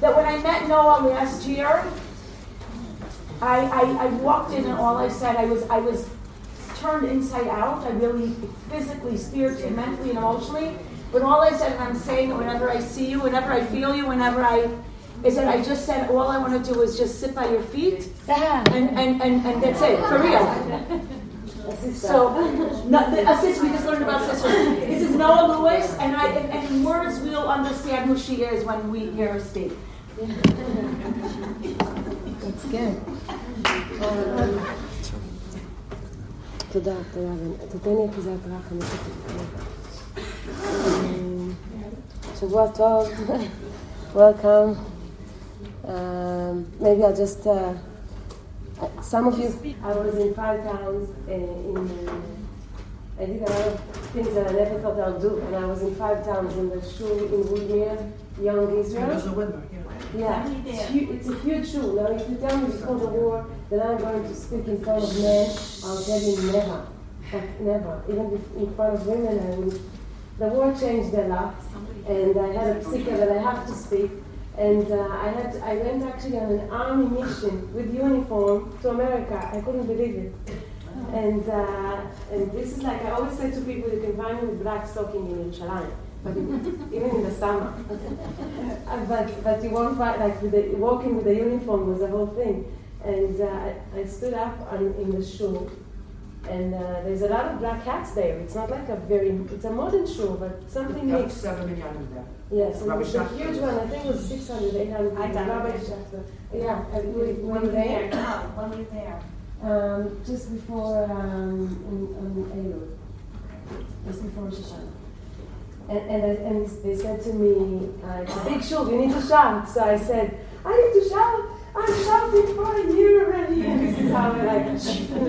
that when I met Noah last year, I walked in and all I said, I was turned inside out. I really physically, spiritually, mentally, and emotionally. But all I said, and I'm saying it whenever I see you, whenever I feel you, is that I just said, all I want to do is just sit by your feet, and that's it, for real. So, a sister, we just learned about sisters. This is Noah Lewis, and in words we'll understand who she is when we hear her speak. That's good. תודה, תתן לי אחיזת רחם. שבוע טוב. Welcome. Maybe I'll just some of you, I was in 5 towns I did a lot of things that I never thought I'll do, and I was in 5 towns in the shul in Woodmere, Young Israel. Yeah, it's a huge shul. Now if you tell me before the war that I'm going to speak in front of men, I'll tell you never. But never. Even in front of women, the war changed a lot, and I had a psika that I have to speak. And I went actually on an army mission with uniform to America. I couldn't believe it. And this is like, I always say to people, you can find me with black stocking in Yerushalayim, but even in the summer. but you won't find, like, walking with the uniform was the whole thing. And I stood up in the shul, and there's a lot of black hats there. It's not like it's a modern shul, but something mixed. Yes, and it was a huge one. I think it was 600, 800 people. Yeah, when we were there. When we were there. Just before Elul. Just before Rosh Hashanah. And they said to me, it's a big shul, you need to shout. So I said, I need to shout. I'm shouting for a year already. And this is how we're like,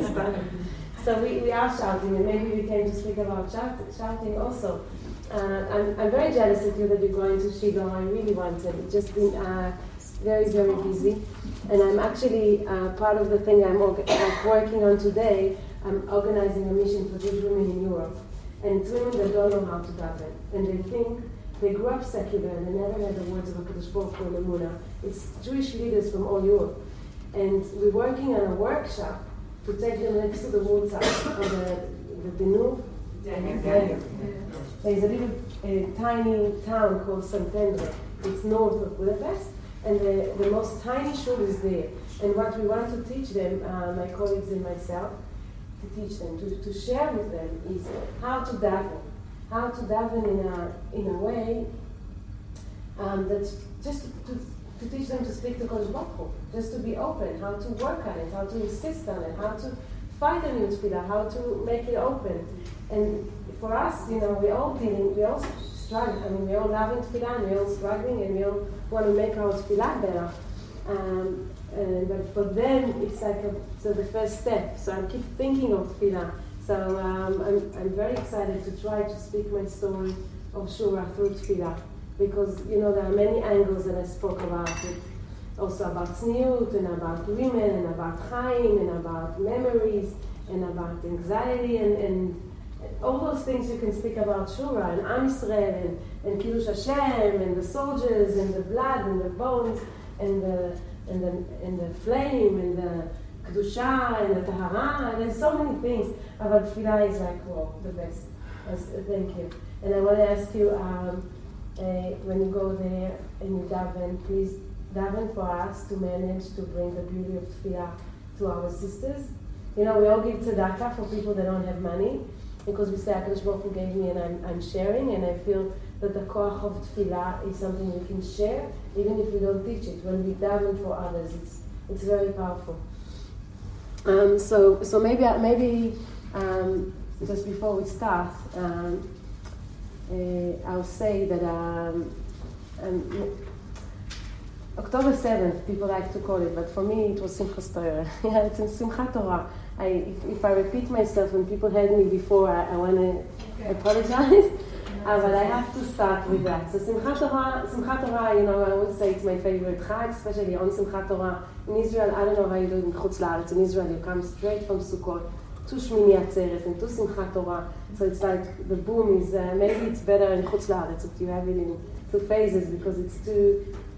so we are shouting, and maybe we came to speak about shouting also. I'm very jealous of you that you're going to Shiloh. I really wanted. It's just been very, very busy. And I'm actually part of the thing I'm working on today. I'm organizing a mission for Jewish women in Europe. And it's women that don't know how to daven. And they think they grew up secular and they never heard the words of HaKadosh Baruch Hu and Emunah. It's Jewish leaders from all Europe. And we're working on a workshop to take them next to the Wurtzach of the Danube. There's a little tiny town called Szentendre. It's north of Budapest, and the most tiny shul is there. And what we want to teach them, my colleagues and myself, to teach them, to share with them, is how to daven in a way that's just to teach them to speak to Kodesh Baruch Hu, just to be open, how to work on it, how to insist on it, how to fight on your tefillah, how to make it open. And for us, we all struggle. I mean, we all loving tefillah, and we all struggling, and we all want to make our tefillah better. But for them, it's like the first step. So I keep thinking of tefillah. So I'm very excited to try to speak my story of Shura through tefillah, because there are many angles that I spoke about it. Also about tzniut, and about women, and about chaim, and about memories, and about anxiety, and all those things you can speak about Shura, and Am Yisrael, and Kiddush Hashem, and the soldiers, and the blood, and the bones, and the flame, and the Kedusha, and the Tahara, and there's so many things. But Tefillah is like, the best. Thank you. And I want to ask you, when you go there and you daven, please daven for us to manage to bring the beauty of Tefillah to our sisters. We all give tzedakah for people that don't have money, because we say HaKadosh Baruch Hu gave me and I'm sharing, and I feel that the koach of Tefillah is something we can share, even if we don't teach it. When we daven for others, it's very powerful. So maybe just before we start, I'll say that October 7th, people like to call it, but for me it was Simchas Torah. Yeah, it's in Simchat Torah. If I repeat myself when people heard me before, I want to apologize, but I have to start with that. So Simchat Torah, I always say it's my favorite Chag, especially on Simchat Torah. In Israel, I don't know how you do it in Chutz La'aretz. In Israel, you come straight from Sukkot to Shmini Atzeret and to Simchat Torah. So it's like the boom is, maybe it's better in Chutz La'aretz if you have it in 2 phases, because it's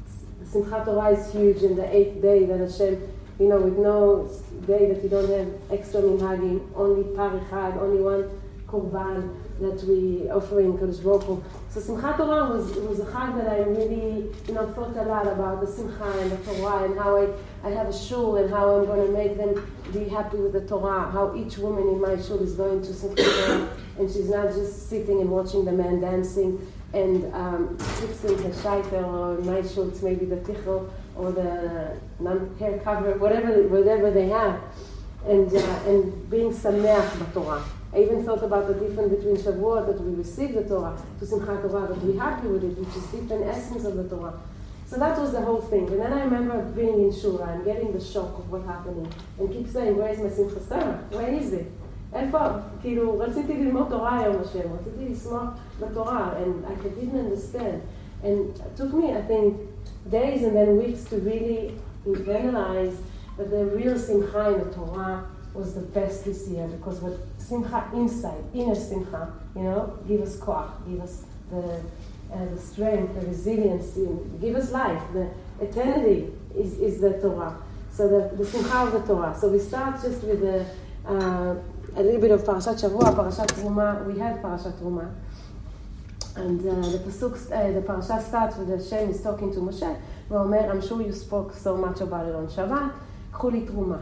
Simchat Torah is huge, and the 8th day that Hashem, with no day that you don't have extra minhagim, only par echad, only one korban that we offering Kadosh Baruch Hu. So Simchat Torah was a chag that I really, thought a lot about the Simcha and the Torah, and how I have a shul, and how I'm going to make them be happy with the Torah, how each woman in my shul is going to Simchat Torah, and she's not just sitting and watching the man dancing, and fixing the shaiter, or in my shul it's maybe the tichel, or the hair cover, whatever they have, and being sameach b'Torah. I even thought about the difference between Shavuot, that we receive the Torah, to Simchat Torah, that we're happy with it, which is different essence of the Torah. So that was the whole thing. And then I remember being in Shura and getting the shock of what's happening, and keep saying, where is my Simchas Torah? Where is it? איפה? כאילו, רציתי ללמוד תורה היום השם, רציתי לשמוח בתורה, and I didn't understand. And it took me, I think, days and then weeks to really internalize that the real Simcha in the Torah was the best this year, because what Simcha inside, inner Simcha, give us koach, give us the strength, the resilience, give us life. The eternity is the Torah. So the Simcha of the Torah. So we start just with a little bit of Parashat Shavua, Parashat Truma. We had Parashat Truma. And the Parashat starts with Hashem is talking to Moshe. Ve'omer, I'm sure you spoke so much about it on Shabbat. K'chu li Truma.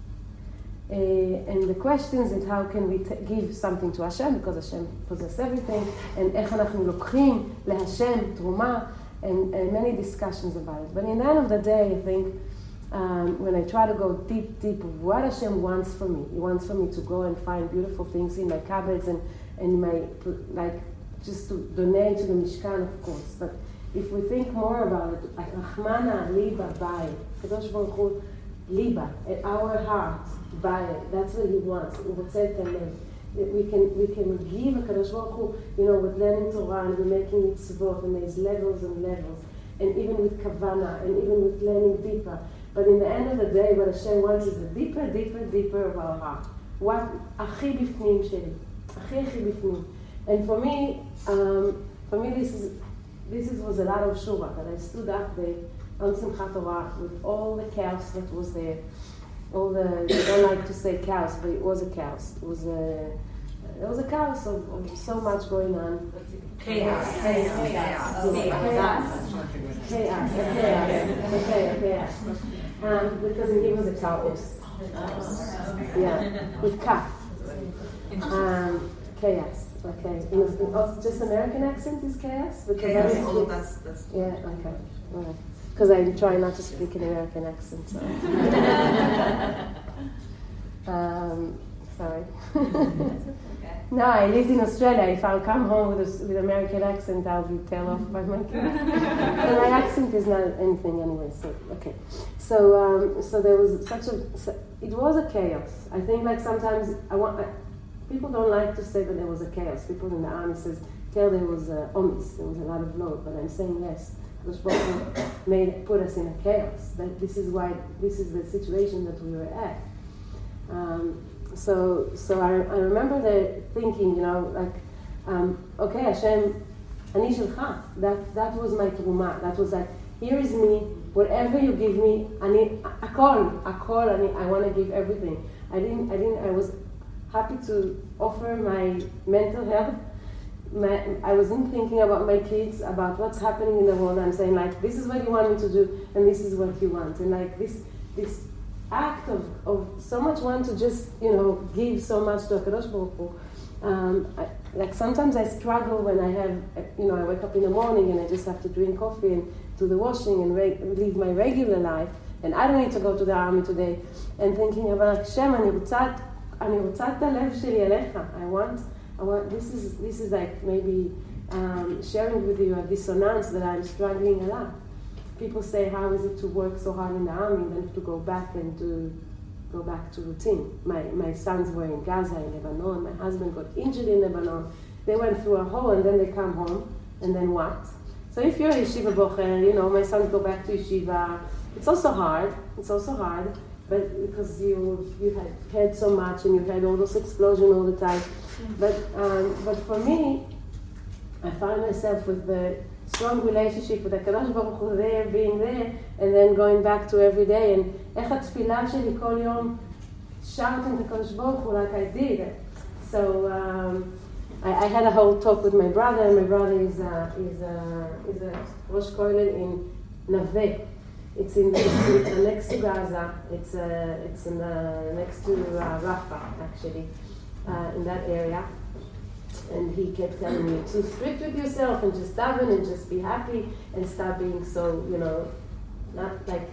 And the questions is how can we give something to Hashem, because Hashem possesses everything, and איך אנחנו לוקחים להשם תרומה, and many discussions about it. But in the end of the day, I think when I try to go deep of what Hashem wants for me, He wants for me to go and find beautiful things in my cupboards and my, just to donate to the Mishkan, of course. But if we think more about it, like Rahmana Liba Bayit, Kadosh Baruch Hu, Liba, at our heart, Bayit, that's what He wants. We can give a Kadosh Baruch Hu, with learning Torah and we're making mitzvot, and there's levels and levels, and even with Kavana, and even with learning deeper. But in the end of the day, what Hashem wants is the deeper of our heart. What הכי בפנים שלי, הכי בפנים. And for me, this was a lot of shura, that I stood up there on Simchat Torah with all the chaos that was there. All the, I don't like to say chaos, but it was a chaos. It was a chaos of so much going on. Chaos. Because in Hebrew it's chaos. Yeah, with kaf. Chaos. Okay. Just American accent is chaos? Because all of that's yeah, okay. All right. Because I try not to speak an American accent. So. Sorry. No, I lived in Australia. If I'll come home with American accent, I'll be tailed off by my kids. And my accent is not anything anyway. So okay. So there was it was a chaos. I think sometimes people don't like to say that there was a chaos. People in the army says, there was omis, there was a lot of load. But I'm saying yes. Because put us in a chaos. That this is the situation that we were at. So I remember thinking, okay, Hashem, ani shelcha. That was my truma. That was here is me. Whatever you give me, akol. I want to give everything. I was happy to offer my mental health. I wasn't thinking about my kids, about what's happening in the world. I'm saying this is what you want me to do, and this is what you want. And this act of so much want to just, give so much to HaKadosh Baruch Hu. Sometimes I struggle when I have, I wake up in the morning and I just have to drink coffee and do the washing and live my regular life, and I don't need to go to the army today, and thinking about Hashem, אני רוצה את הלב שלי אליך. I want, this is maybe sharing with you a dissonance that I'm struggling a lot. People say, how is it to work so hard in the army than to go back to routine? My sons were in Gaza, in Lebanon. My husband got injured in Lebanon. They went through a hole and then they come home. And then what? So if you're a yeshiva bocher, my sons go back to yeshiva. It's also hard. But because you had so much and you had all those explosions all the time. But for me, I found myself with strong relationship with HaKadosh Baruch Hu there, being there, and then going back to every day. And איך התפילה שלי כל יום shouting to HaKadosh Baruch Hu like I did. So I had a whole talk with my brother, and my brother is a Rosh Koilel in Naveh. It's next to Gaza. It's next to Rafah, actually, in that area. And he kept telling me, too strict with yourself and just daven and just be happy and stop being so, not like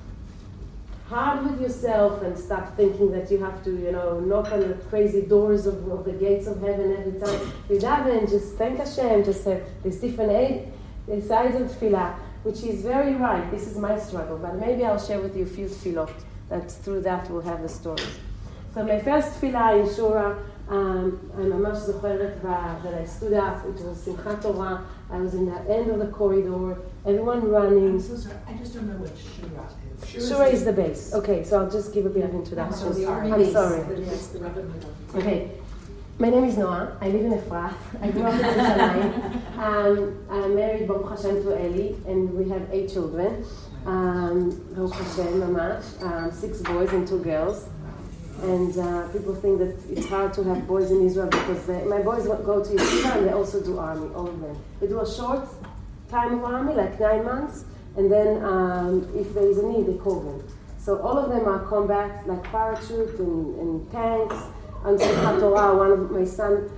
hard with yourself and stop thinking that you have to, knock on the crazy doors of the gates of heaven every time you daven. Just thank Hashem. Just have these different sides of tefillah, which is very right. This is my struggle, but maybe I'll share with you a few tefillot that through that we'll have the stories. So my first tefillah in Shura, I ממש זוכרת that I stood up. It was Simchat Torah. I was in the end of the corridor, everyone running. I'm so sorry, I just don't know what Shura is. Shura is the base. Okay, so I'll just give a bit of introduction. I'm sorry. Okay, my name is Noah. I live in Efrat. I grew up in Yerushalayim. I'm married, Baruch Hashem, to Eli, and we have 8 children. Baruch Hashem, mamash, 6 boys and 2 girls. And people think that it's hard to have boys in Israel because my boys go to yeshiva and they also do army, all of them. They do a short time of army, like 9 months, and then if there is a need, they call them. So all of them are combat, like parachute and tanks. Until Simchat Torah, one of my son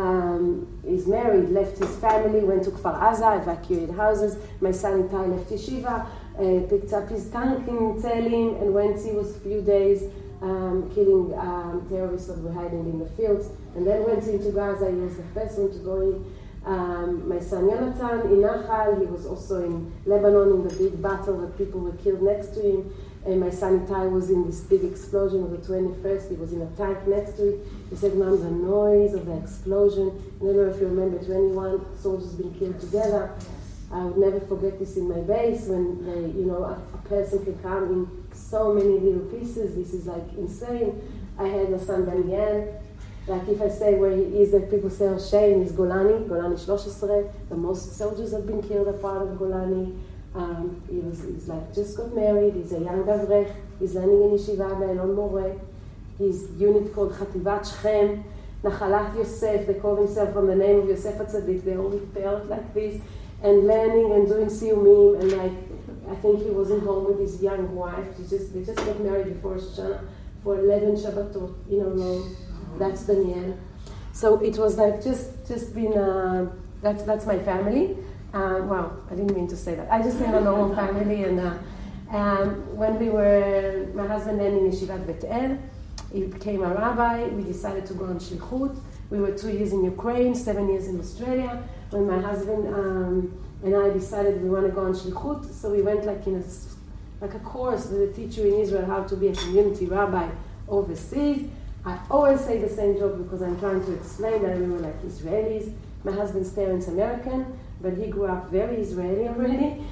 is married, left his family, went to Kfar Aza, evacuated houses. My son Itai left yeshiva, picked up his tank in Tzelim, and went, he was a few days killing terrorists that were hiding in the fields, and then went into Gaza. He was the first one to go in. My son Yonatan in Nachal, he was also in Lebanon in the big battle that people were killed next to him. And my son Itai was in this big explosion of the 21st. He was in a tank next to it. He said, Mom, the noise of the explosion. I don't know if you remember, 21 soldiers being killed together. I would never forget this in my base when a person can come in so many little pieces. This is like insane. I had my son Daniel. Like if I say where he is, that people say, oh, shame, he's Golani 13. The most soldiers have been killed are part of Golani. He's like just got married. He's a young Avrech. He's learning in Yeshiva Be'elon Moreh. His unit called Chativat Shechem. Nachalat Yosef. They call themselves from the name of Yosef HaTzadik. They all repaired like this. And learning and doing siyumim, and like I think he was in home with his young wife. They just got married before Rosh Hashanah for 11 Shabbatot in a row. That's Daniel. So it was like just been that's my family. Wow, I didn't mean to say that. I just had a normal family, and when we were, my husband then in Yeshivat Bet El, he became a rabbi. We decided to go on shlichut. We were 2 years in Ukraine, 7 years in Australia. When my husband and I decided we want to go on shlichut, so we went like in a course that they teach you in Israel how to be a community rabbi overseas. I always say the same joke because I'm trying to explain that we were like Israelis. My husband's parents American, but he grew up very Israeli already.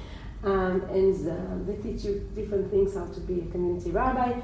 And they teach you different things, how to be a community rabbi.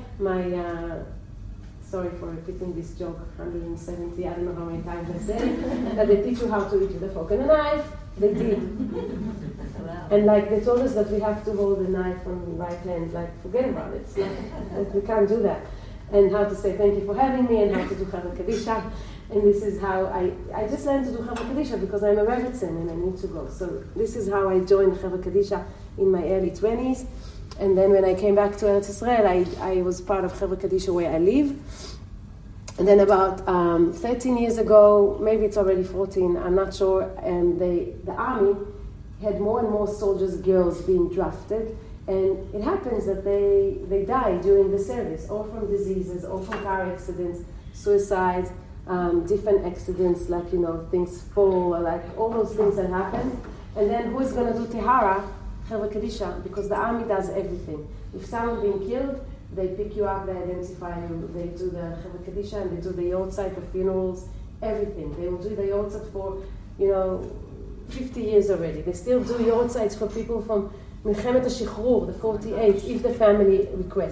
Sorry for repeating this joke 170, I don't know how many times I said it, that they teach you how to eat with a fork and a knife. They did. And like they told us that we have to hold the knife on the right hand, like forget about it. Like, we can't do that. And how to say thank you for having me, and how to do Chava Kadisha. And this is how I just learned to do Chava Kadisha because I'm a Rebbetzin and I need to go. So this is how I joined Chava Kadisha in my early 20s. And then when I came back to Eretz Israel, I was part of Chava Kadisha where I live. And then about 13 years ago, maybe it's already 14, I'm not sure, and the army had more and more soldiers, girls being drafted. And it happens that they die during the service, or from diseases, or from car accidents, suicides, different accidents, like, things fall, like all those things that happen. And then who is going to do Tehara? Chava Kadisha, because the army does everything. If someone being killed, they pick you up, they identify you, they do the Chava Kadisha, and they do the Yortzeit, the funerals, everything. They will do the Yortzeit for, 50 years already. They still do Yortzeits for people from Milchemet HaShichrur, the 48th, if the family requests.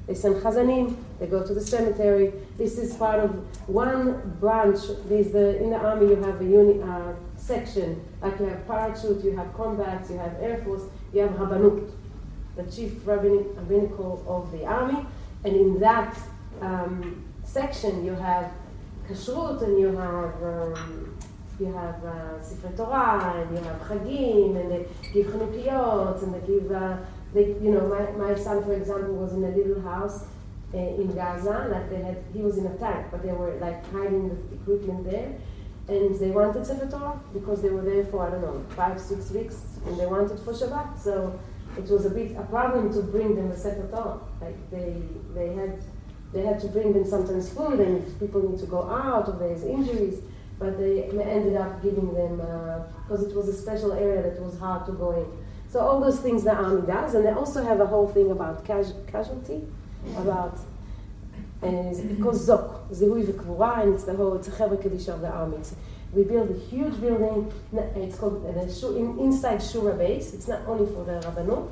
They send chazanim, they go to the cemetery. This is part of one branch. In the army you have a section, like you have parachute, you have combats, you have air force, you have rabbanut, the chief rabbinical of the army, and in that section you have kashrut, and you have Sifrei Torah, and you have chagim, and they give chanukiyot, and they give, my son, for example, was in a little house in Gaza, he was in a tank, but they were like hiding the equipment there, and they wanted Sefer Torah because they were there for, 5-6 weeks, and they wanted for Shabbat, so it was a problem to bring them the Sefer Torah. Like they had to bring them sometimes food, and if people need to go out, or there's injuries, but they ended up giving them, because it was a special area that was hard to go in. So all those things the army does, and they also have a whole thing about casualty, about, and it's called Zok, Zihui V'Kvura, and it's a Chevra Kedisha of the army. We build a huge building, it's called inside Shura base, it's not only for the Rabbanut,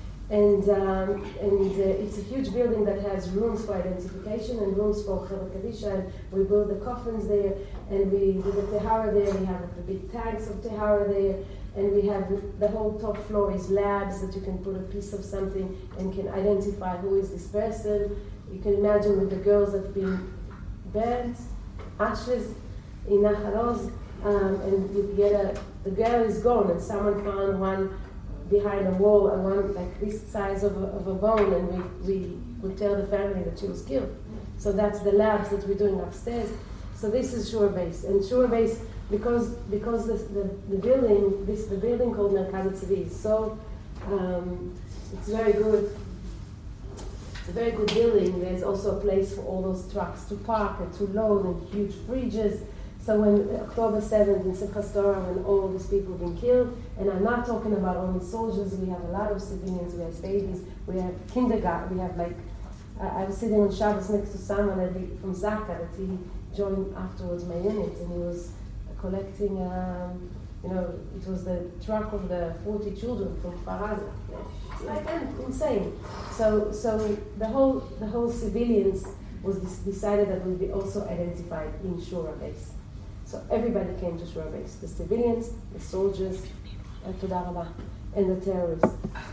and it's a huge building that has rooms for identification and rooms for Chevra Kedisha, and we build the coffins there, and we do the Tehara there, we have the big tanks of Tehara there, and we have the whole top floor is labs that you can put a piece of something and can identify who is this person. You can imagine with the girls that have been burnt, ashes in Nachal Oz, and you get the girl is gone, and someone found one behind a wall, and one like this size of a bone, and we would tell the family that she was killed. So that's the labs that we're doing upstairs. So this is Shura Base, and Shura Base, because the building called Merkaz HaTzivi is so it's very good. It's a very good building. There's also a place for all those trucks to park and to load, and huge fridges. So when October 7th in Simchas Torah, when all these people have been killed, and I'm not talking about only soldiers, we have a lot of civilians, we have babies, we have kindergarten, we have I was sitting on Shabbos next to someone from Zaka that he joined afterwards my unit, and he was collecting, it was the truck of the 40 children from Faraza. Like insane. So the whole civilians was decided that will be also identified in Shura Base. So everybody came to Shura Base: the civilians, the soldiers, Toda Rabba, and the terrorists.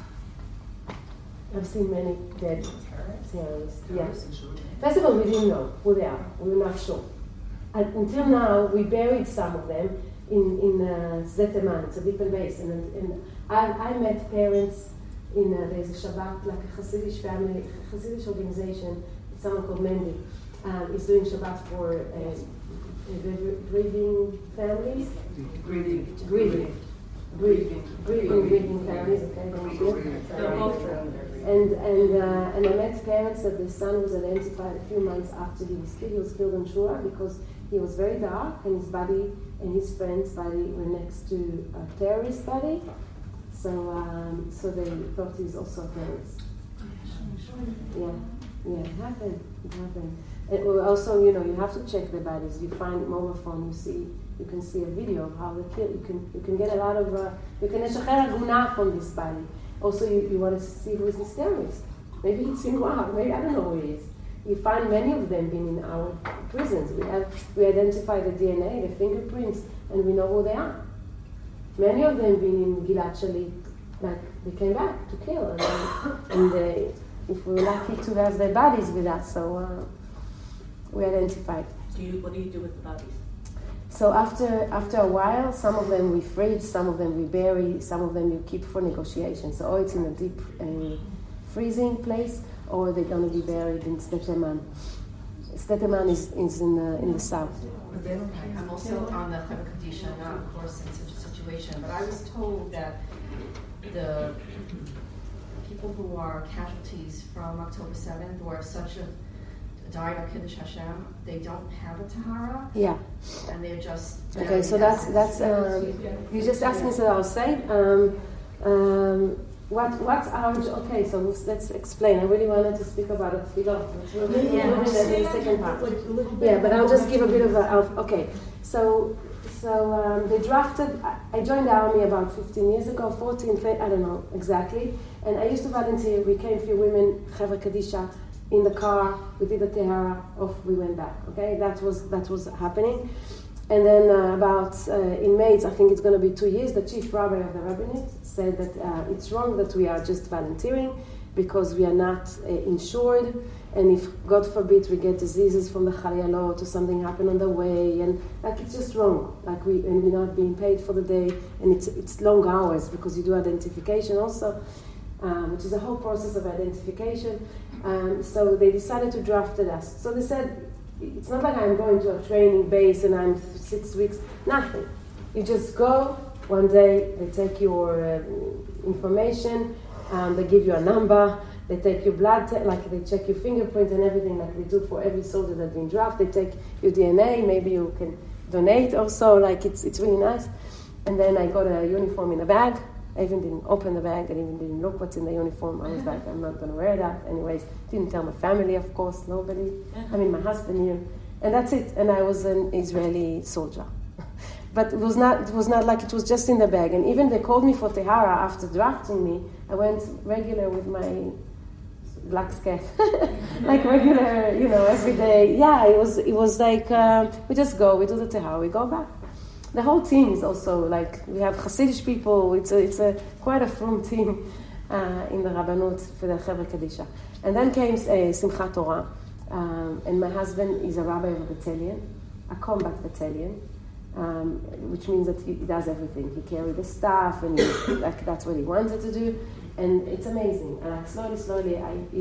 I've seen many dead terrorists. Yeah. First of all, we didn't know who they are. We were not sure. Until now, we buried some of them in Zeteman. It's a different base, and I met parents. There's a Shabbat, like a Hasidic family, a Hasidic organization, someone called Mendy, is doing Shabbat for grieving families. Grieving families, okay? They're both true. And I met parents that the son was identified a few months after he was killed. He was killed in Shura because he was very dark, and his body and his friend's body were next to a terrorist body. So they thought he was also a terrorist. Yeah, it happened. And also, you have to check the bodies. You find mobile phone, you can see a video of how they killed. You can get a lot of, you can eshacher aguna from this body. Also, you want to see who is this terrorist. Maybe it's Sinwar, maybe I don't know who he is. You find many of them being in our prisons. We identify the DNA, the fingerprints, and we know who they are. Many of them being in Gilad Shalit, like they came back to kill, and if we were lucky to have their bodies with us, so we identified. What do you do with the bodies? So after a while, some of them we freeze, some of them we bury, some of them you keep for negotiation. So it's in a deep freezing place, or they're going to be buried in Steteman. Steteman is in the south. I'm also on the Chevra Kedisha, not of course in such a situation, but I was told that the people who are casualties from October 7th or such a died of Kiddush Hashem, they don't have a tahara. Yeah. And they're just okay. So that's you just asked me, so I'll say. What's our okay? So let's explain. I really wanted to speak about it. The second part. Yeah, but I'll just give a bit of okay. So they drafted. I joined the army about 15 years ago, 14, I don't know exactly. And I used to volunteer. We came, few women, Chevra Kedisha, in the car, we did the tehara, off we went back. Okay, that was happening. And then in May, I think it's going to be 2 years, the chief rabbi of the rabbinate said that it's wrong that we are just volunteering because we are not insured, and if, God forbid, we get diseases from the chalayalot or something happen on the way, and like it's just wrong. Like we're not being paid for the day, and it's long hours because you do identification also, which is a whole process of identification. So they decided to draft us. So they said, it's not like I'm going to a training base and I'm 6 weeks, nothing. You just go, one day they take your information, they give you a number, they take your blood, like they check your fingerprint and everything like they do for every soldier that's been drafted. They take your DNA, maybe you can donate also, like it's really nice. And then I got a uniform in a bag. I even didn't open the bag, I even didn't look what's in the uniform. I was like, I'm not going to wear that. Anyways, didn't tell my family, of course, nobody. I mean, my husband knew. And that's it. And I was an Israeli soldier. But it was not like it was just in the bag. And even they called me for Tehara after drafting me. I went regular with my black skirt. Like regular, every day. Yeah, it was like, we just go, we do the Tehara, we go back. The whole team is also like, we have Hasidic people, it's quite a frum team in the Rabbanut for the Chevra Kadisha. And then came Simchat Torah, and my husband is a rabbi of a battalion, a combat battalion, which means that he does everything. He carried the staff, and like that's what he wanted to do, and it's amazing. And slowly,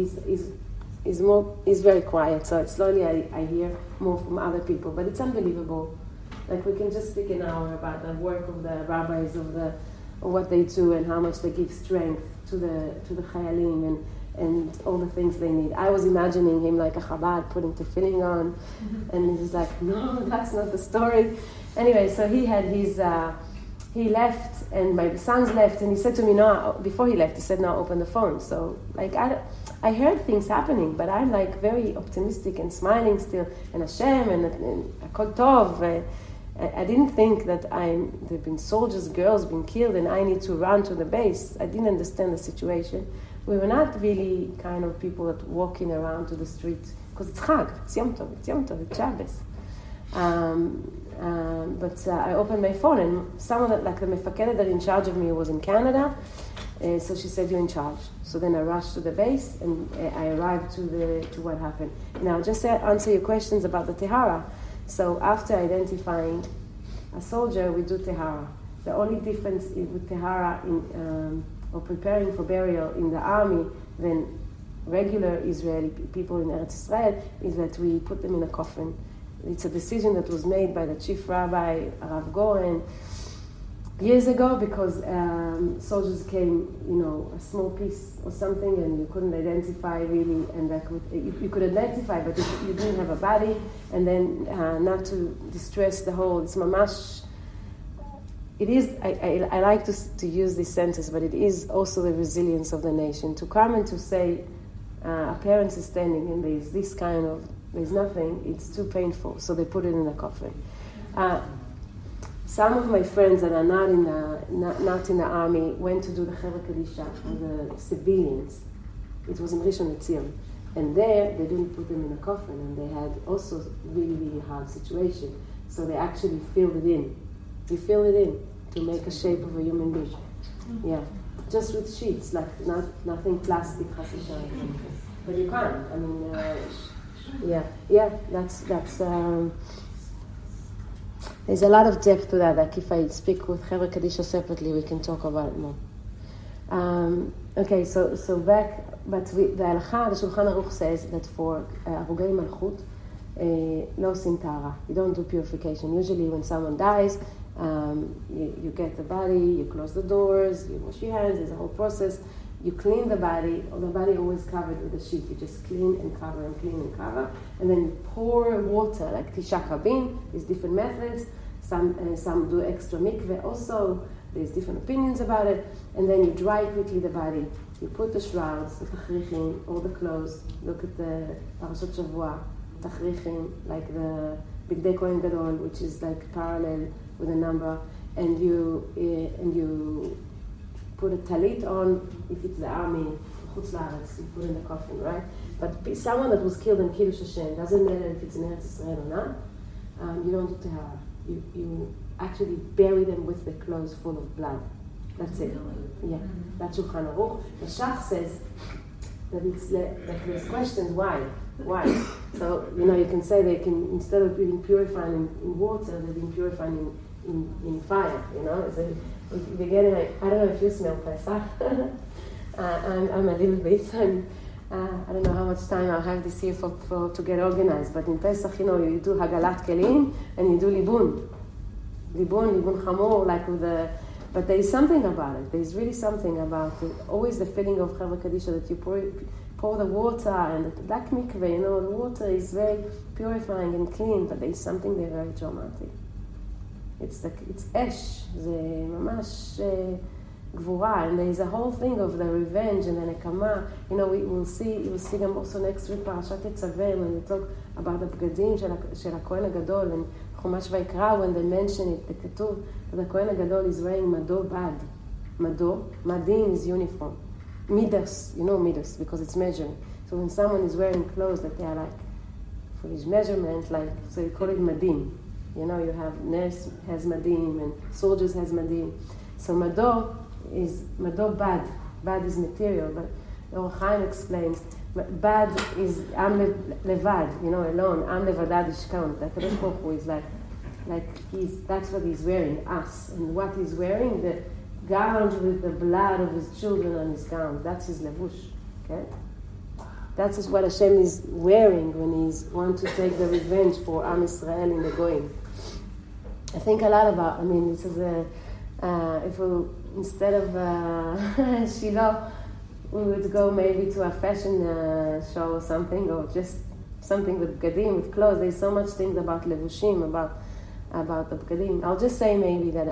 he's very quiet, so slowly I hear more from other people, but it's unbelievable. Like we can just speak an hour about the work of the rabbis, of what they do and how much they give strength to the chayalim and all the things they need. I was imagining him like a Chabad putting tefillin on, and he was like, no, that's not the story. Anyway, so he had he left, and my sons left, and he said to me, no, before he left, he said, no, open the phone. So like I heard things happening, but I'm like very optimistic and smiling still, and Hashem and Akol Tov. I didn't think that there've been soldiers, girls being killed, and I need to run to the base. I didn't understand the situation. We were not really kind of people that walking around to the street, because it's Chag, it's Yom Tov, it's Shabbos. But I opened my phone, and someone like the mefakedet that in charge of me was in Canada, so she said, you're in charge. So then I rushed to the base, and I arrived to what happened. Now, just to answer your questions about the Tehara. So after identifying a soldier, we do Tehara. The only difference with Tehara or preparing for burial in the army than regular Israeli people in Eretz Israel is that we put them in a coffin. It's a decision that was made by the chief rabbi, Rav Goren, years ago, because soldiers came, a small piece or something, and you couldn't identify really, and you could identify, but you didn't have a body, and then not to distress the whole, it's mamash. It is, I like to use this sentence, but it is also the resilience of the nation, to come and to say, a parent is standing and there's nothing, it's too painful, so they put it in a coffin. Some of my friends that are not in the army went to do the Chevra Kadisha for the civilians. It was in Rishon LeZion. And there, they didn't put them in a coffin, and they had also really, really hard situation. So they actually filled it in. You fill it in to make a shape of a human being. Yeah. Just with sheets, like nothing plastic, but you can't. I mean, that's there's a lot of depth to that. Like if I speak with Chevra Kadisha separately, we can talk about it more. Okay, so back, but the Halacha, the Shulchan Aruch says that for Arugei Malchut, no sin tahara. You don't do purification. Usually when someone dies, you get the body, you close the doors, you wash your hands, there's a whole process. You clean the body always covered with a sheet. You just clean and cover and clean and cover. And then you pour water, like Tisha Kabin. There's different methods. Some do extra mikveh also. There's different opinions about it. And then you dry quickly the body. You put the shrouds, the tachrichin, all the clothes. Look at the Parashat Shavua, tachrichin, like the Bigdei Kohen Gadol, which is like parallel with a number. And you put a talit on, if it's the army, chutz laaretz, you put in the coffin, right? But someone that was killed in Kiddush Hashem, doesn't matter if it's in Eretz Israel or not, you don't do tahara. You actually bury them with the clothes full of blood. That's it. Yeah, that's Shulchan Aruch. The Shach says that that there's questions why. So you can say they can, instead of being purified in water, they've been purified in fire. So we get it. I don't know if you smell Pesach. I'm a little bit. I don't know how much time I'll have this year to get organized, but in Pesach, you do Hagalat Kelim and you do Libun Chamor, like with the. But there is something about it. There is really something about it. Always the feeling of Chevra Kadisha that you pour the water and like mikveh, the water is very purifying and clean, but there is something there very dramatic. It's esh, זה ממש גבורה, and there is a whole thing of the revenge and the nekama. You will see also next week Parashat Tetzaveh when they talk about the בגדים של הכהן הגדול, and Chumash Vayikra, when they mention it, the כתוב that the Kohen Gadol is wearing mado bad. Madin is uniform. Midas, midas, because it's measuring. So when someone is wearing clothes that they are like, for his measurement, so you call it madin. You have nurse has madin and soldiers has madin. So mado is bad. Bad is material, but Or Chaim explains, bad is am levad, alone. Am levadad ishkan. That Kadosh Baruch Hu is like that's what he's wearing, us. And what he's wearing, the gowns with the blood of his children on his gowns. That's his levush. Okay? That's just what Hashem is wearing when he's want to take the revenge for Am Yisrael in the Goyim. I think a lot about, this is if we, instead of Shiloh, we would go maybe to a fashion show or something, or just something with Bgadim, with clothes. There's so much things about Levushim, about the Bgadim. I'll just say maybe that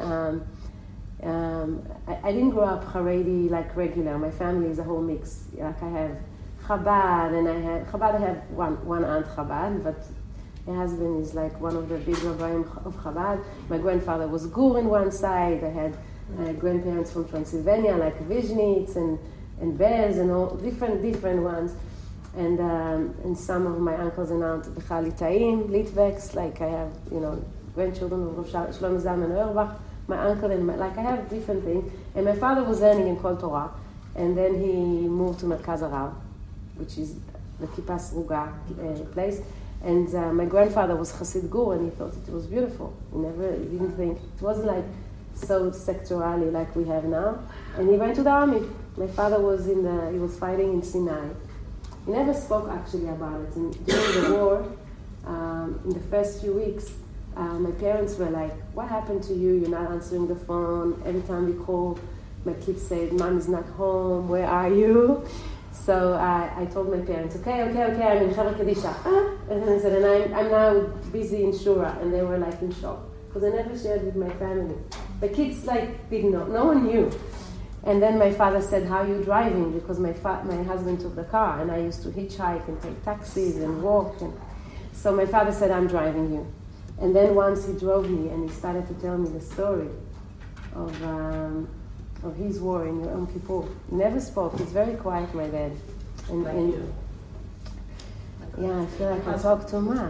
I didn't grow up Haredi like regular. My family is a whole mix. Like I have Chabad, and I have one aunt Chabad, but my husband is like one of the big rabbanim of Chabad. My grandfather was Gur in one side. I had grandparents from Transylvania, like Vizhnitz and Bez and all different ones. And some of my uncles and aunts, Bechal Litayim, Litveks, like I have, grandchildren of Rav Shlomo Zalman Auerbach, my uncle, and I have different things. And my father was learning in Kol Torah, and then he moved to Merkaz Arav, which is the Kippa Sruga place. And my grandfather was Chassid Gur, and he thought it was beautiful. He didn't think, it wasn't like so sectorally like we have now. And he went to the army. My father was he was fighting in Sinai. He never spoke actually about it. And during the war, in the first few weeks, my parents were like, what happened to you? You're not answering the phone. Every time we call, my kids said, Mom is not home. Where are you? So I told my parents, okay, I'm in Chevra Kadisha. And then I said, and I'm now busy in Shura. And they were like in shock. Because I never shared with my family. The kids didn't know. No one knew. And then my father said, how are you driving? Because my husband took the car. And I used to hitchhike and take taxis and walk. And so my father said, I'm driving you. And then once he drove me and he started to tell me the story of his war in Yom Kippur. He never spoke. He's very quiet, my dad. And yeah, I feel like I talk too much.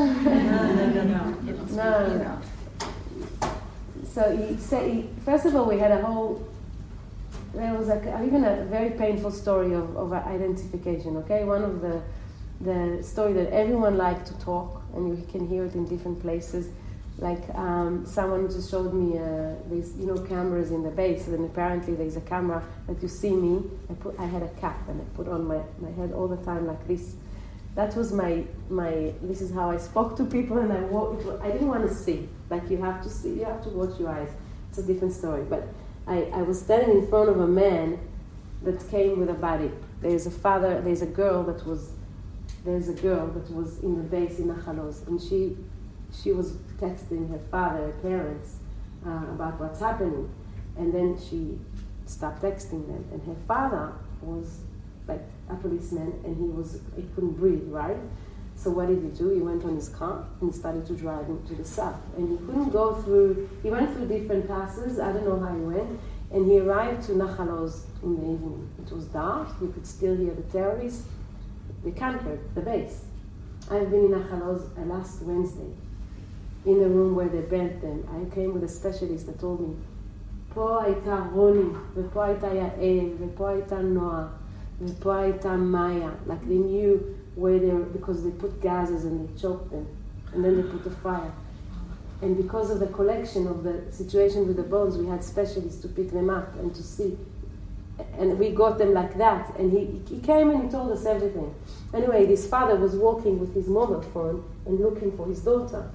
No. So he said, first of all, we had there was even a very painful story of identification, okay? One of the story that everyone liked to talk, and you can hear it in different places. Like someone just showed me these, cameras in the base, and apparently there's a camera that you see me. I had a cap and I put on my head all the time like this. That was my. This is how I spoke to people, and I didn't want to see. Like you have to see, you have to watch your eyes. It's a different story. But I was standing in front of a man that came with a body. There's a girl that was in the base in Nachalos, and she was texting her father, her parents, about what's happening. And then she stopped texting them. And her father was like a policeman, and he couldn't breathe, right? So what did he do? He went on his car and he started to drive into the south. And he couldn't go through, he went through different passes. I don't know how he went. And he arrived to Nachal Oz in the evening. It was dark, we could still hear the terrorists. They conquered the base. I've been in Nachal Oz last Wednesday, in the room where they bent them. I came with a specialist that told me, פה הייתה רוני, ופה הייתה יעל, ופה הייתה נועה, ופה הייתה מאיה. Like they knew where they were, because they put gases and they choked them, and then they put the fire. And because of the collection of the situation with the bones, we had specialists to pick them up and to see. And we got them like that. And he came and he told us everything. Anyway, this father was walking with his mobile phone and looking for his daughter.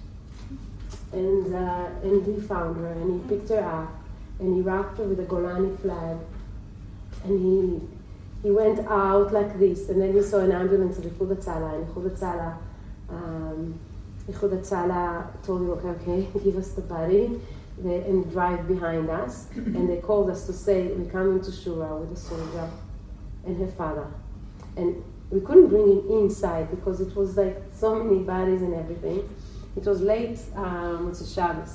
And he found her and he picked her up and he wrapped her with a Golani flag. And he went out like this. And then he saw an ambulance of Ichud Hatzala. And Ichud Hatzala told him, okay, give us the body and drive behind us. And they called us to say, we're coming to Shura with a soldier and her father. And we couldn't bring him inside because it was like so many bodies and everything. It was late, it's a Shabbos.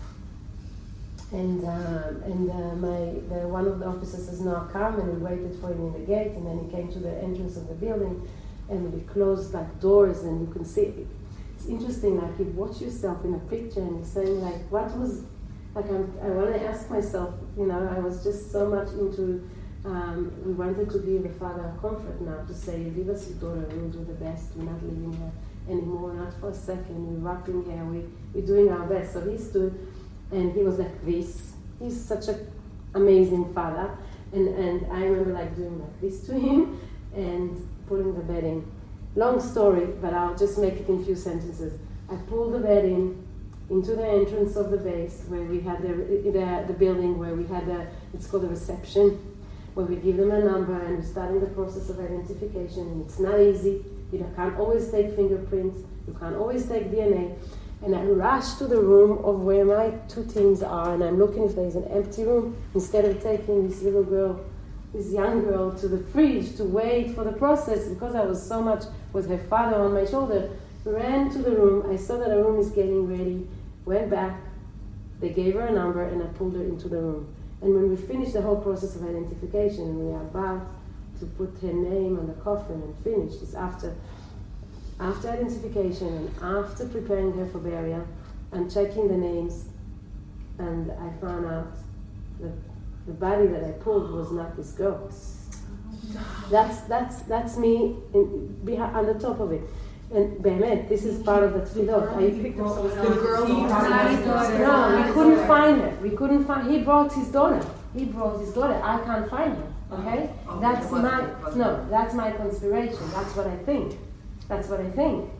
And one of the officers says, no, come, and we waited for him in the gate, and then he came to the entrance of the building, and we closed like doors, and you can see. It's interesting, like you watch yourself in a picture, and you're saying like, what was, like I want to ask myself, I was just so much into, we wanted to give the father a comfort now, to say, you give us your daughter, we'll do the best, we're not leaving her anymore, not for a second, we're wrapping her, we're doing our best. So he stood, and he was like this. He's such an amazing father. And I remember like doing like this to him and pulling the bed in. Long story, but I'll just make it in a few sentences. I pulled the bed into the entrance of the base where we had the building where we had it's called a reception, where we give them a number and we're starting the process of identification. And it's not easy. You can't always take fingerprints. You can't always take DNA. And I rush to the room of where my two teams are, and I'm looking if there's an empty room, instead of taking this little girl, this young girl, to the fridge to wait for the process, because I was so much with her father on my shoulder. Ran to the room, I saw that a room is getting ready, went back, they gave her a number, and I pulled her into the room. And when we finished the whole process of identification, and we are about to put her name on the coffin and finish, it's after identification and after preparing her for burial and checking the names, and I found out that the body that I pulled was not this girl. That's me on the top of it. And Behemet, this is part of the tefillot. No, we couldn't find her. He brought his daughter. I can't find her. Okay? That's my conspiration. That's what I think.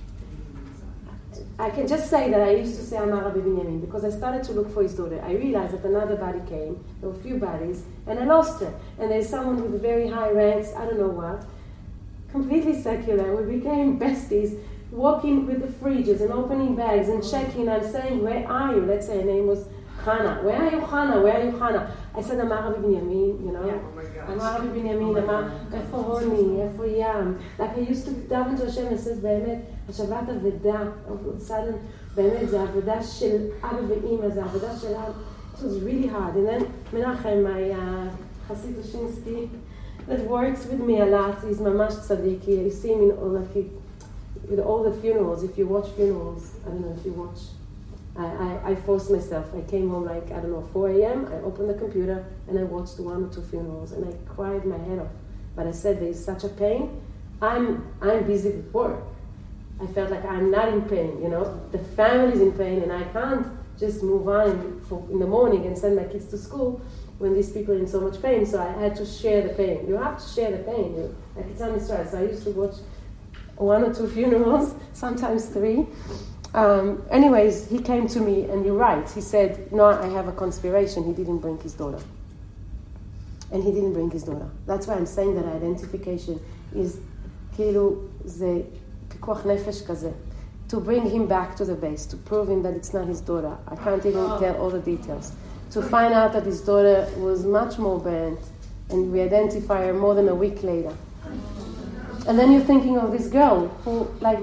I can just say that I used to say Amar Rabbi Binyamin because I started to look for his daughter. I realized that another body came, there were a few bodies, and I lost her. And there's someone with very high ranks, I don't know what, completely secular. We became besties, walking with the fridges and opening bags and checking. I'm saying, where are you? Let's say her name was Chana. Where are you, Chana? I said, Amar Rabbi Binyamin, Amar Rabbi Binyamin, איפה רוני, איפה ים. Like I used to daven to Hashem and says, באמת, השבת אבדה, sudden, באמת, זה עבודה של אבא ואמא, זה עבודה של אבא. It was really hard. And then Menachem, my Chassid Oshinsky, that works with me a lot, he's mamash tzaddik. You see him with all the funerals. If you watch funerals, I don't know if you watch. I forced myself. I came home 4 a.m. I opened the computer and I watched 1 or 2 funerals and I cried my head off. But I said, there's such a pain. I'm busy with work. I felt like I'm not in pain, The family's in pain and I can't just move on in the morning and send my kids to school when these people are in so much pain. So I had to share the pain. You have to share the pain. Like it's on Israel. So I used to watch 1 or 2 funerals, sometimes 3. Anyways, he came to me, and you're right. He said, no, I have a conspiration. He didn't bring his daughter. And he didn't bring his daughter. That's why I'm saying that identification is כאילו זה פיקוח נפש כזה. To bring him back to the base, to prove him that it's not his daughter. I can't even tell all the details. To find out that his daughter was much more burnt, and we identify her more than a week later. And then you're thinking of this girl who, like,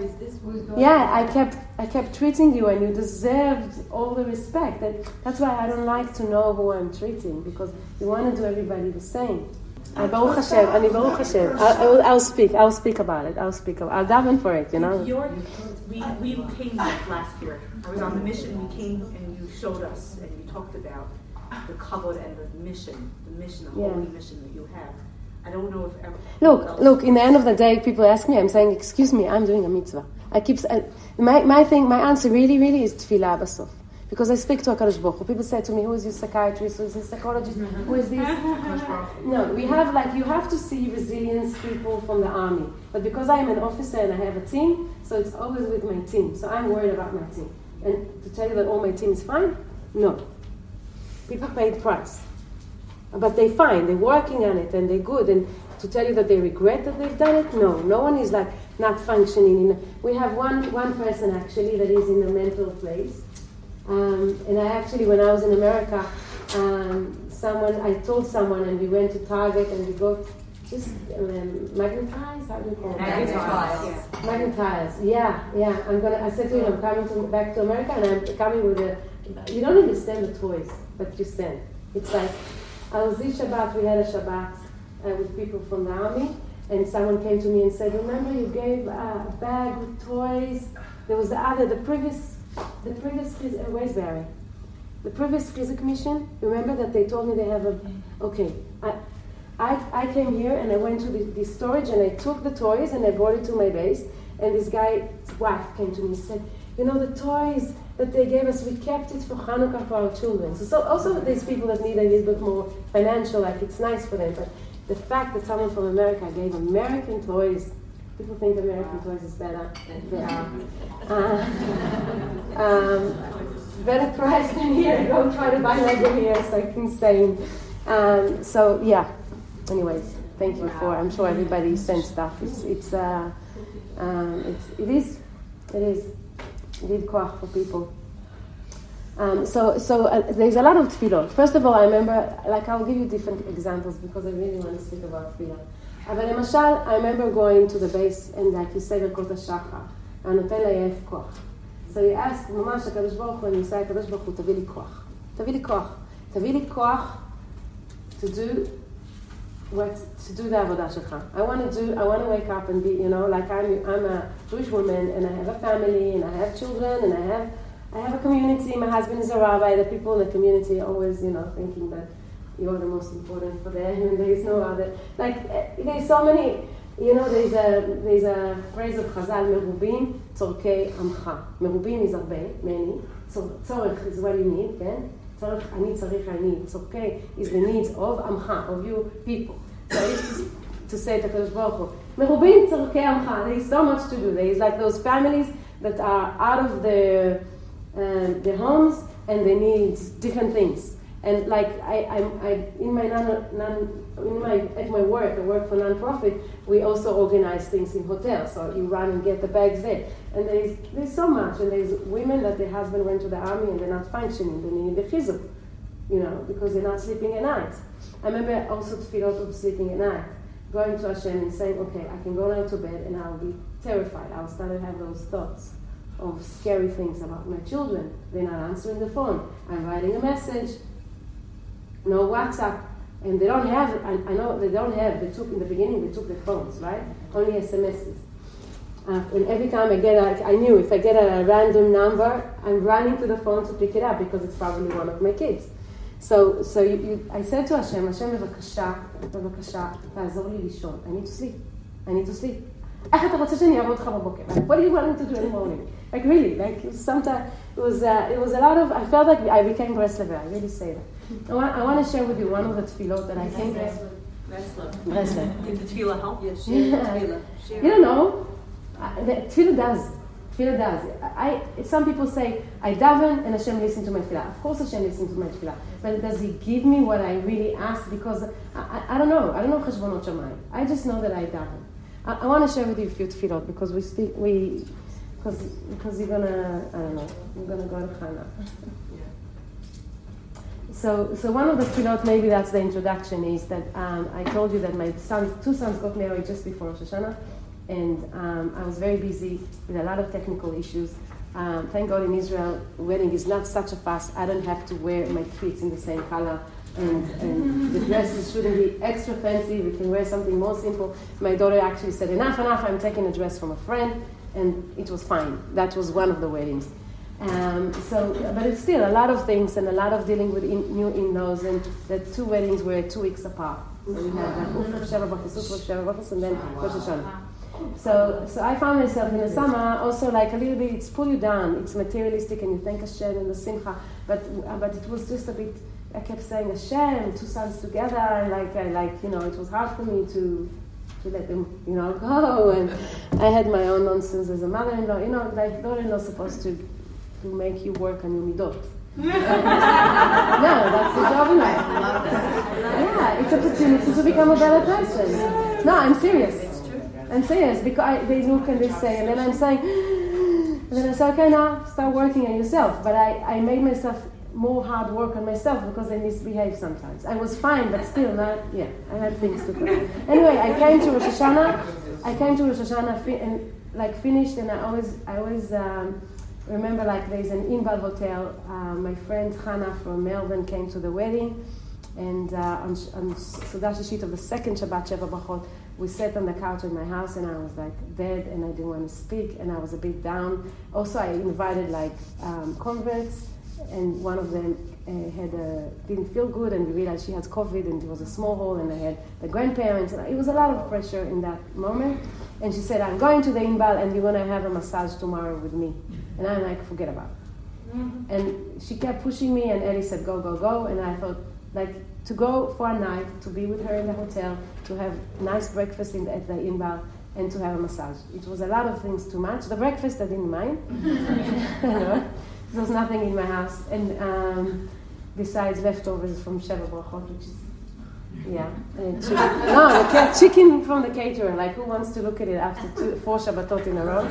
I kept treating you, and you deserved all the respect. And that's why I don't like to know who I'm treating, because you want to do everybody the same. Baruch Hashem. I'll speak about it. I'll daven for it, you know. We came last year. I was on the mission. We came and you showed us and you talked about the kavod and the mission, the holy mission that you have. I don't know if ever. Look. In the end of the day, people ask me. I'm saying, "Excuse me, I'm doing a mitzvah." My answer really is tefillah basof. Because I speak to HaKadosh Baruch Hu. People say to me, who is your psychiatrist, who is your psychologist, who is this? No, we have you have to see resilience people from the army. But because I'm an officer and I have a team, so it's always with my team. So I'm worried about my team. And to tell you that all my team is fine? No. People pay the price. But they're fine, they're working on it and they're good. And to tell you that they regret that they've done it? No. No one is like not functioning. We have one person actually that is in a mental place. And I actually, when I was in America, I told someone, and we went to Target and we got just magnetized. How do you call it? Magnetized. Yeah. I said to him, I'm coming back to America, and I'm coming with you don't understand the toys that you send. It's like, this Shabbat, we had a Shabbat with people from the army, and someone came to me and said, remember you gave a bag with toys? There was the previous where's Barry? The previous Chizik mission, remember that they told me they have I came here and I went to the storage and I took the toys and I brought it to my base, and this guy's wife came to me and said, you know, the toys that they gave us, we kept it for Hanukkah for our children. So also these people that need a little bit more financial, like it's nice for them, but the fact that someone from America gave American toys, people think American toys is better. Better price than here. Don't try to buy Lego here. It's like insane. Anyways, thank you for. I'm sure everybody sends stuff. It is give koach for people. So there's a lot of tefillot. First of all, I remember, I'll give you different examples because I really want to speak about tefillah. אבל למשל, I remember going to the base and you say ברכות השחר, הנותן לעייף כוח. So you ask, ממש הקדוש ברוך הוא, אני עושה הקדוש ברוך הוא, תביא לי כוח to do the עבודה שלך. I want to wake up and be, you know, like I'm a Jewish woman and I have a family and I have children and I have a community. My husband is a rabbi. The people in the community are always, you know, thinking that you're the most important for them, and there is no other. There's so many, you know, there's a phrase of Chazal, merubim tzorkei amcha. Merubim is הרבה, many. Tzorech is what you need, כן? tzorech, אני צריך, I need. tzorkei is the needs of amcha, of you people. So I used to say to HaKadosh Baruch Hu, merubim tzorkei amcha. There is so much to do. There is like those families that are out of their homes and they need different things. And like at my work, I work for non-profit, we also organize things in hotels. So you run and get the bags there. And there's so much. And there's women that their husband went to the army and they're not functioning. They need the chizuk, you know, because they're not sleeping at night. I remember also tefillot of sleeping at night, going to Hashem and saying, okay, I can go now to bed and I'll be terrified. I'll start to have those thoughts of scary things about my children. They're not answering the phone. I'm writing a message. No WhatsApp, and they don't have. I know they don't have. In the beginning they took their phones, right? Only SMSs. And every time I knew if I get a random number, I'm running to the phone to pick it up because it's probably one of my kids. So I said to Hashem, בבקשה, תעזור לי לישון. I need to sleep. איך אתה רוצה שאני אעבוד אותך בבוקר? What do you want me to do in the morning? Like really, sometimes it was a lot of. I felt like I became Breslev. I really say that. I want to share with you one of the tefillot that I think. Breslev. Did the tefillah help? Yes. You don't know. Tefillah does. Some people say I daven and Hashem listens to my tefillah. Of course Hashem listens to my tefillah, but does He give me what I really ask? Because I don't know. I don't know cheshbonot shamayim. I just know that I daven. I want to share with you a few tefillot because because you're gonna, I don't know, we're gonna go to Chana. So one of the tefillot, maybe that's the introduction, is that I told you that my two sons got married just before Rosh Hashanah, and I was very busy with a lot of technical issues. Thank God in Israel, wedding is not such a fuss. I don't have to wear my kids in the same color, and the dresses shouldn't be extra fancy. We can wear something more simple. My daughter actually said, enough, I'm taking a dress from a friend, and it was fine. That was one of the weddings. But it's still a lot of things and a lot of dealing with new in-laws, and the two weddings were 2 weeks apart. So we had Uf of Sheva Brachos, and then Rosh Hashanah. So I found myself in the summer also like a little bit, it's pull you down, it's materialistic and you thank Hashem and the simcha, but it was just a bit, I kept saying Hashem, 2 sons together, it was hard for me to let them, go, and I had my own nonsense as a mother-in-law, like daughter-in-law supposed to make you work on your midot. No, that's the job in life. Yeah, it's an opportunity to become a better person. No, I'm serious. I'm serious, because they look and they say, and then I'm saying, and then I say, okay, now start working on yourself. But I made myself more hard work on myself because I misbehave sometimes. I was fine, but still not, I had things to do. Anyway, I came to Rosh Hashanah and finished, and I always remember there's an Inbal hotel. My friend Hannah from Melbourne came to the wedding, and on Sudash Shishit of the second Shabbat Sheva Brachot, we sat on the couch in my house, and I was dead, and I didn't want to speak, and I was a bit down. Also, I invited converts, and one of them didn't feel good, and we realized she has COVID, and it was a small hall, and I had the grandparents, and it was a lot of pressure in that moment. And she said, I'm going to the Inbal, and you're going to have a massage tomorrow with me. And I'm like, forget about it. Mm-hmm. And she kept pushing me, and Ellie said, go, go, go. And I thought, to go for a night, to be with her in the hotel, to have nice breakfast at the Inbal, and to have a massage. It was a lot of things too much. The breakfast I didn't mind. There was nothing in my house. And besides leftovers from Sheva Brachot, which is, chicken from the caterer. Who wants to look at it after 4 Shabbatot in a row?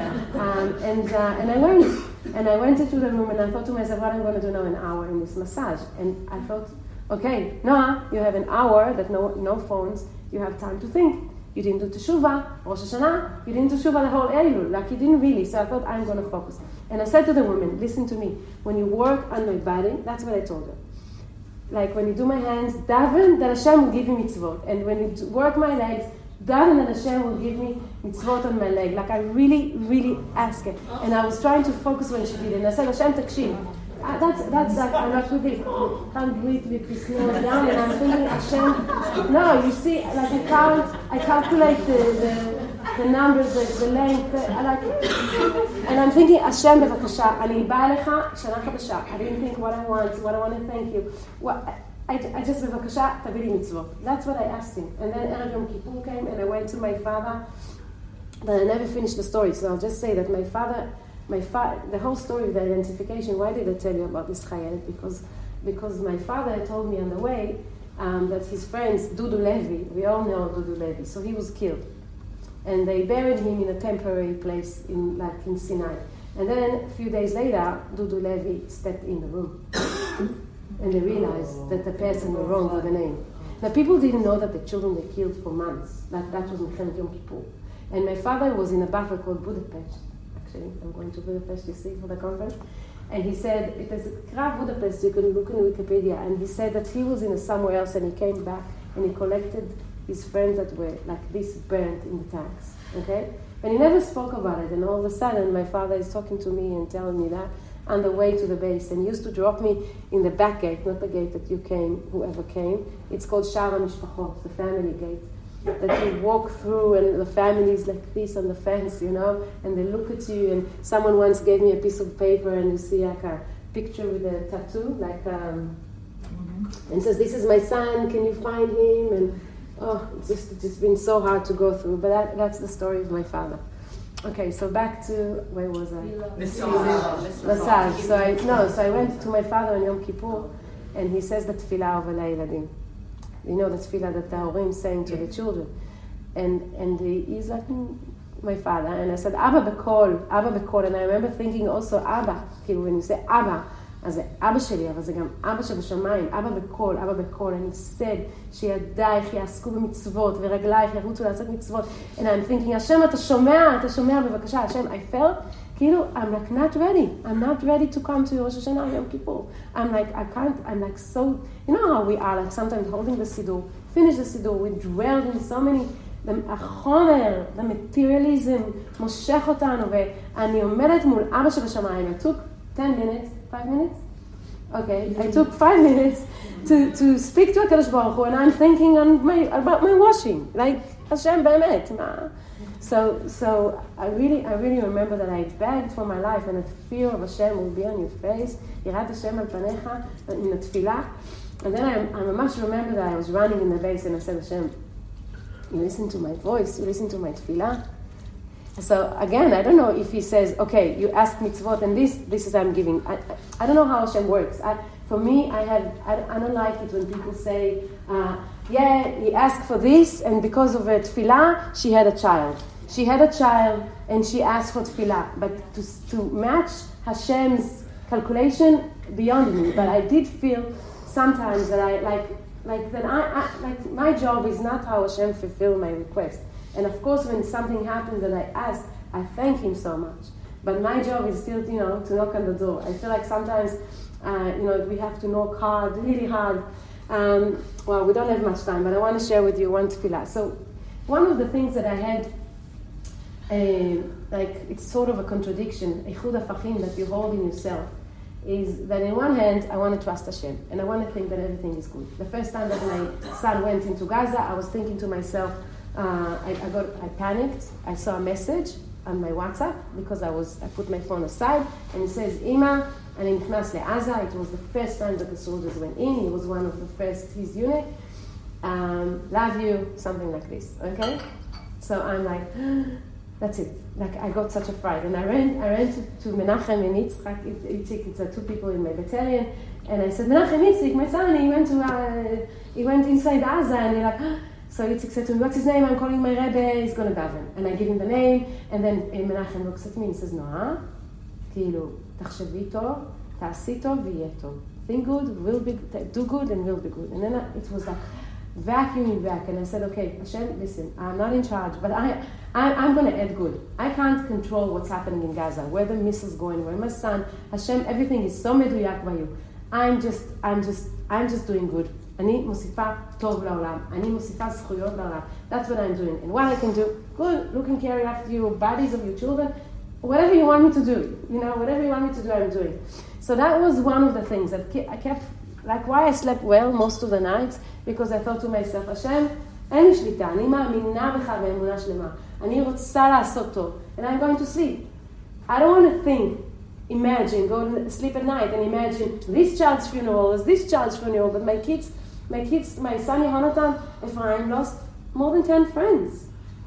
And I went into the room, and I thought to myself, what I'm going to do now, an hour in this massage. And I thought, okay, Noah, you have an hour, that no phones, you have time to think. You didn't do Teshuvah, Rosh Hashanah, you didn't do Teshuvah the whole Elul, you didn't really. So I thought, I'm going to focus. And I said to the woman, listen to me, when you work on my body, that's what I told her. When you do my hands, daven that Hashem will give you mitzvot. And when you work my legs, daven that Hashem will give me mitzvot on my leg. I really, really asked her. And I was trying to focus when she did it. And I said, Hashem, takshim. That's I'm not with it. Can't breathe with this nose down. And I'm thinking, Hashem, no, you see, I calculate the numbers, the length, and I'm thinking, Hashem, bevakasha, ani baa lecha shana chadasha. I didn't think what I want to thank you. I just, bevakasha, tavi li mitzvot. That's what I asked him. And then Erev Yom Kippur came, and I went to my father, but I never finished the story, so I'll just say that my father, the whole story of the identification, why did I tell you about this Chayelet? Because my father told me on the way that his friends, Dudu Levi, we all know Dudu Levi, so he was killed. And they buried him in a temporary place in Sinai. And then a few days later, Dudu Levi stepped in the room. And they realized that the person was wrong with the name. Now, people didn't know that the children were killed for months. That was Milchemet Yom Kippur. And my father was in a battle called Budapest. Actually, I'm going to Budapest, you see, for the conference. And he said, it is Krav Budapest, you can look in Wikipedia. And he said that he was in somewhere else, and he came back, and he collected his friends that were burnt in the tanks, okay? And he never spoke about it, and all of a sudden my father is talking to me and telling me that on the way to the base, and he used to drop me in the back gate, not the gate that you came, whoever came. It's called Shara Mishpachot, the family gate, that you walk through, and the families like this on the fence, and they look at you, and someone once gave me a piece of paper, and you see a picture with a tattoo, and says, this is my son, can you find him? And it's just been so hard to go through, but that's the story of my father. Okay, so back to, where was I? Massage. So I went to my father on Yom Kippur, and he says the tefillah over Leiladim. You know the tefillah that the Horim saying to the children. And he's like, my father, and I said, Abba Bekol, and I remember thinking also, Abba, when you say Abba, אז זה אבא שלי, אבל זה גם אבא שבשמיים, אבא בכל, and he said שידייך יעסקו במצוות ורגלייך ירוצו לעשות מצוות. And I'm thinking, השם, אתה שומע בבקשה, השם, I felt, כאילו, I'm like not ready to come to Rosh Hashanah, Yom Kippur. I'm like so, you know how we are, like sometimes holding the siddur, finish the siddur, we dwelled in so many, החומר, the materialism, מושך אותנו, ואני עומדת מול אבא שבשמיים, I took 5 minutes? Okay, I took 5 minutes to speak to HaKadosh Baruch Hu, and I'm thinking about my washing, like, Hashem באמת, מה? So I really remember that I begged for my life, and the fear of Hashem will be on your face, יראת השם על פניך, מן התפילה, and then I ממש remember that I was running in the base, and I said, Hashem, you listen to my voice, you listen to my tefillah. So again, I don't know if he says, okay, you asked mitzvot and this is I'm giving. I don't know how Hashem works. For me, I don't like it when people say, yeah, he asked for this and because of a tefillah, she had a child. She had a child and she asked for tefillah. But to match Hashem's calculation, beyond me. But I did feel sometimes that I my job is not how Hashem fulfill my request. And of course, when something happens that I ask, I thank Him so much. But my job is still, to knock on the door. I feel like sometimes, we have to knock hard, really hard. Well, we don't have much time, but I want to share with you one tefillah. So, one of the things that I had, it's sort of a contradiction, ichud hafachim, that you hold in yourself, is that in one hand, I want to trust Hashem, and I want to think that everything is good. The first time that my son went into Gaza, I was thinking to myself, I panicked. I saw a message on my WhatsApp because I put my phone aside, and it says, Ima, and נכנס לעזה. It was the first time that the soldiers went in. He was one of the first, his unit. Love you, something like this, okay? So I'm like, that's it. Like, I got such a fright. And I ran to Menachem and Yitzchak. It's two people in my battalion. And I said, Menachem, Yitzchak, my son, he went inside Gaza. And he's like, so Yitzchak said to me, what's his name? I'm calling my Rebbe, he's going to daven. And I give him the name. And then Menachem looks at me and he says, Noah, כאילו, תחשבי טוב, תעשי טוב ויהיה טוב. Think good, do good, and will be good. And then it was like, vacuuming back, and I said, okay, Hashem, listen, I'm not in charge, but I'm going to add good. I can't control what's happening in Gaza, where the missiles going, where my son, Hashem, everything is so מדויק by you. I'm just doing good. אני מוסיפה טוב לעולם. אני מוסיפה זכויות לעולם. That's what I'm doing. And what I can do, good, looking care after your bodies of your children, whatever you want me to do, whatever you want me to do, I'm doing. So that was one of the things that I kept, like why I slept well most of the nights, because I thought to myself, Hashem, אין לי שליטה, אני מאמינה בך באמונה שלמה. אני רוצה לעשות טוב, and I'm going to sleep. I don't want to think, imagine, go to sleep at night and imagine this child's funeral, but my son Yehonatan, Ephraim, lost more than 10 friends.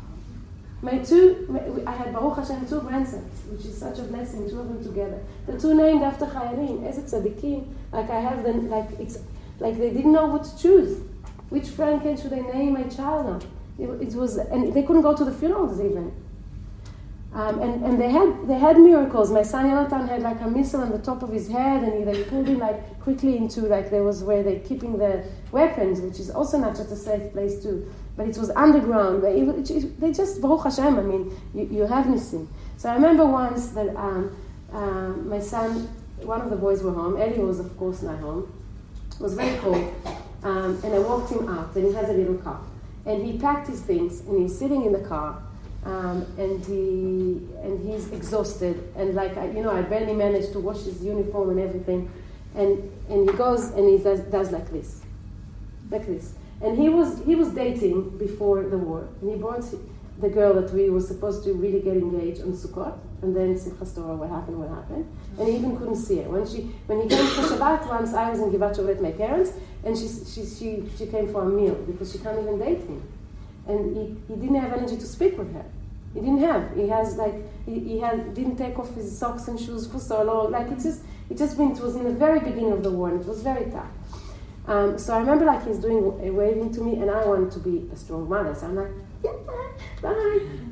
I had Baruch Hashem 2 grandsons, which is such a blessing, 2 of them together. The 2 named after Chayalim, Ezet Tzadikim. Like I have them, it's like they didn't know what to choose. Which friend should I name my child now? It was, and they couldn't go to the funerals even. And they had miracles. My son Yonatan had like a missile on the top of his head, and they pulled him like quickly into like there was where they're keeping the weapons, which is also not just a safe place too. But it was underground. They just, Baruch Hashem, I mean, you have nisim. So I remember once that my son, one of the boys were home. Eli was, of course, not home. It was very cold. And I walked him out, and he has a little car. And he packed his things, and he's sitting in the car, and he's exhausted. And like, I barely managed to wash his uniform and everything. And he goes, and he does like this. Like this. And he was dating before the war, and he brought the girl that we were supposed to really get engaged on Sukkot, and then Simchas Torah, what happened, and he even couldn't see her. When he came for Shabbat once, I was in Givat Shovet, my parents, and she came for a meal because she can't even date him, and he didn't have energy to speak with her. He didn't have. He didn't take off his socks and shoes for so long. Like it was in the very beginning of the war, and it was very tough. So I remember like he's waving to me, and I wanted to be a strong mother. So I'm like, yeah, bye.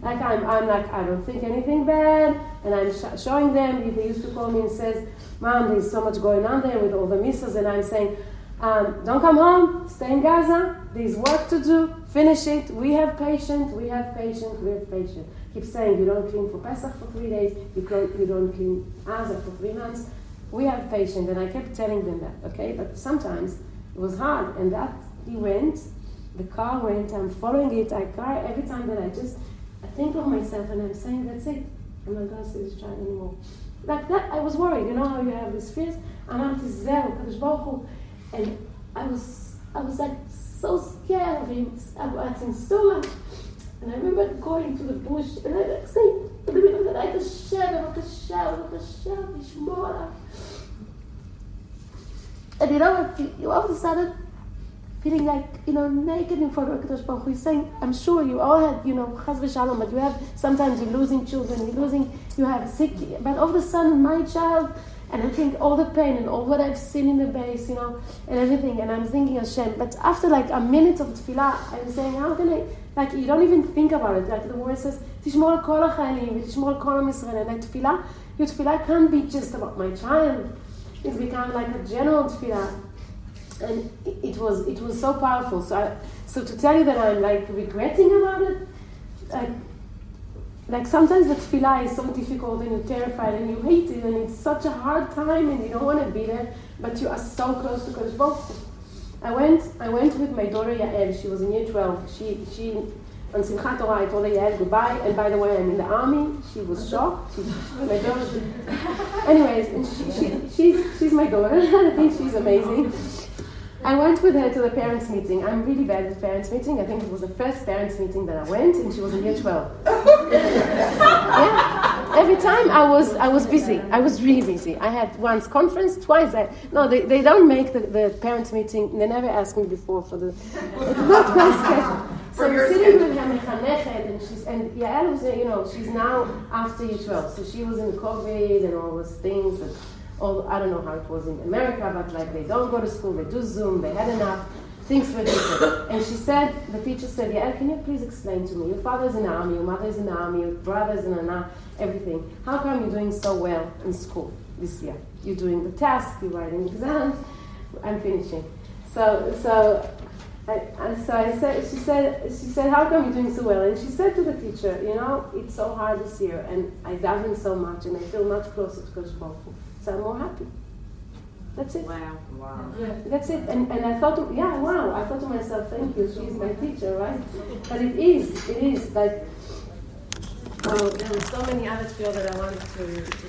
Like I'm like, I don't think anything bad, and I'm showing them. They used to call me and says, Mom, there's so much going on there with all the missiles, and I'm saying, don't come home, stay in Gaza, there's work to do, finish it, we have patience. Keep saying, you don't clean for Pesach for 3 days, you don't clean Gaza for 3 months, we have patience, and I kept telling them that, okay, but sometimes it was hard, and that he went, the car went, I'm following it, I cry every time that I think of myself, and I'm saying, that's it, I'm not going to see this child anymore. Like that, I was worried, you know how you have these fears? אמרתי, זהו, קדוש ברוך הוא. And I was like so scared of him, I was in so much. And I remember going to the bush, and I like saying, in the middle of the night, Hashem, תשמור עליו. And you all of a sudden, feeling like, naked in front of Kadosh Baruch Hu. He's saying, I'm sure you all had, chas v'shalom, but you have, sometimes you're losing children, you have sick, but all of a sudden, my child, and I think all the pain and all what I've seen in the base, and everything, and I'm thinking Hashem. But after like a minute of tefillah, I'm saying, how can I, like, you don't even think about it. Like the word says, Tishmor al kol ha'chayalim, Tishmor al kol ha'Yisrael. And like tefillah, your tefillah can't be just about my child. It's become like a general tefillah. And it was so powerful. So to tell you that I'm like regretting about it, like sometimes the tefillah is so difficult and you're terrified and you hate it and it's such a hard time and you don't want to be there, but you are so close to Kadosh Baruch Hu. I went with my daughter Yael. She was in year 12. She on Simchat Torah, I told her, Yael, goodbye. And by the way, I'm in the army. She was shocked. My daughter. Anyways, and she's my daughter. I think she's amazing. I went with her to the parents' meeting. I'm really bad at parents' meeting. I think it was the first parents' meeting that I went, and she was in year 12. Yeah. Every time I was busy. I was really busy. I had once conference, twice. They don't make the parents' meeting. They never asked me before for the. It's not my schedule. So I'm sitting with her mechanechet, and Yael was, she's now after year 12. So she was in COVID and all those things. And, I don't know how it was in America, but like they don't go to school, they do Zoom, they had enough, things were different. And the teacher said, Yael, can you please explain to me, your father's in the army, your mother's in the army, your brother's in the army, everything. How come you're doing so well in school this year? You're doing the task, you're writing exams, I'm finishing. So she said, how come you're doing so well? And she said to the teacher, it's so hard this year, and I daven so much, and I feel much closer to Kadosh Baruch Hu. So I'm more happy. That's it. Wow. That's it. And I thought, I thought to myself, thank you, she's my teacher, right? But it is. Like, there were so many other fields that I wanted to